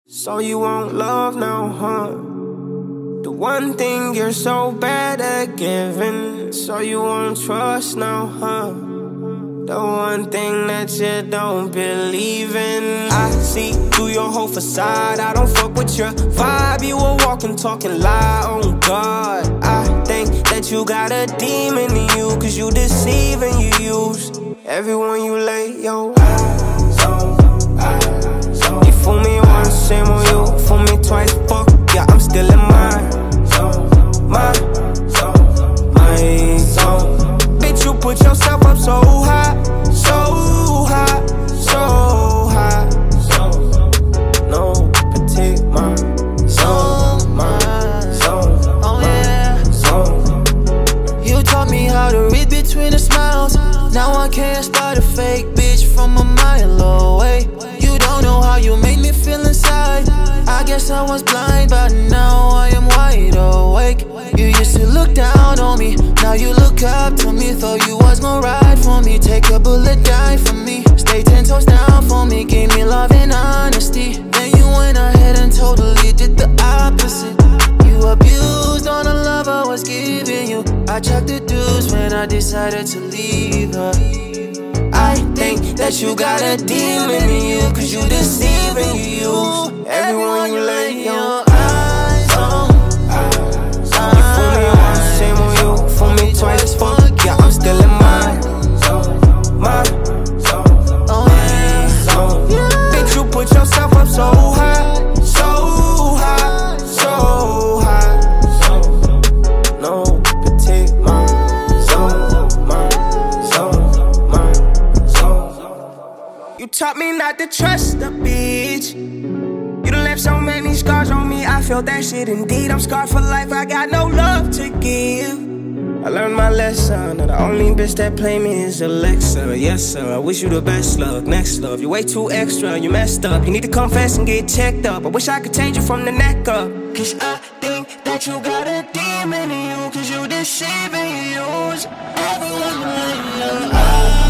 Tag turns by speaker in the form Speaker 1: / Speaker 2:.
Speaker 1: So you want love now, huh? The one thing you're so bad at giving. So you want trust now, huh? The one thing that you don't believe in. I see through your whole facade. I don't fuck with your vibe. You a walking, talking lie, oh God. I think that you got a demon in you, cause you deceive and you use everyone you lay your eyes on. You fool me once, shame on you. Fool me twice, fuck, yeah, I'm still in my zone. Bitch, you put yourself up so high, so high, so high. No, protect my zone, my zone,
Speaker 2: oh yeah,
Speaker 1: zone.
Speaker 2: You taught me how to read between the smiles. Now I can't spot a fake bitch from a mile away. You don't know how you make me feel inside. I guess I was blind, but now I am wide awake. You used to look down on me, now you look up to me. Thought you was gonna ride for me, take a bullet, die for me. Stay 10 toes down for me, gave me love and honesty. Then you went ahead and totally did the opposite. You abused on the love I was giving you. I checked the dues when I decided to leave her. I think that you got a demon in you, cause you deceive and you use everyone you lay your eyes on. You fool me once, shame on you. Fool me twice, fuck, yeah, I'm still in my zone. Oh yeah,
Speaker 1: Bitch, you put yourself up so high, so high, so high. No, protect my zone, my zone, my zone. You taught me not to trust a bitch. You done left so many scars on me, I feel that shit indeed. I'm scarred for life, I got no love to give. I learned my lesson, the only bitch that play me is Alexa. Yes sir, I wish you the best luck, next love. You way too extra, you messed up. You need to confess and get checked up. I wish I could change you from the neck up. Cause I think that you got a demon in you, cause you deceive and you use everyone in your eyes.